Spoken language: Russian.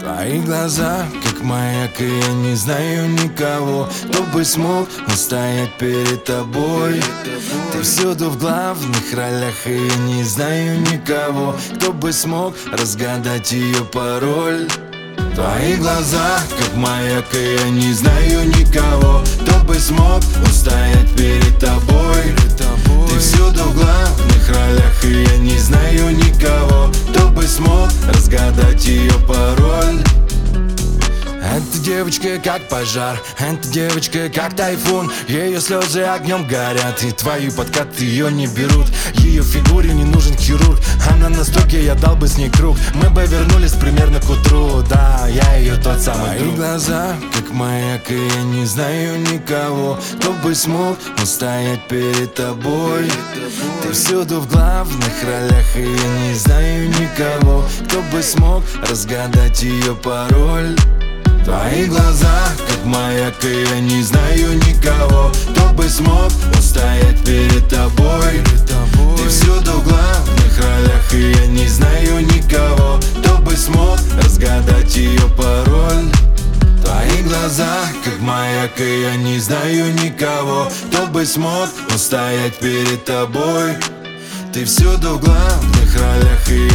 Твои глаза, как маяк, и я не знаю никого, кто бы смог устоять перед тобой. Ты всюду в главных ролях, и я не знаю никого, кто бы смог разгадать ее пароль. Твои глаза, как маяк, и я не знаю никого, кто бы смог устоять перед тобой. Ты всюду в главных ролях, и я не знаю никого, кто бы смог разгадать ее пароль. Эта девочка как пожар, эта девочка как тайфун. Ее слезы огнем горят, и твои подкаты ее не берут. Ее фигуре не нужен хирург, она на стойке, я дал бы с ней круг. Мы бы вернулись примерно к утру, да, я ее тот самый друг. Мои глаза, как маяк, и я не знаю никого, кто бы смог устоять перед тобой. Ты всюду в главных ролях, и я не знаю никого, кто бы смог разгадать ее пароль. Твои глаза, как маяк, и я не знаю никого, кто бы смог устоять перед тобой. Ты всюду в главных ролях, и я не знаю никого, кто бы смог разгадать ее пароль. Твои глаза, как маяк, и я не знаю никого, кто бы смог устоять перед тобой. Ты всюду в главных ролях, и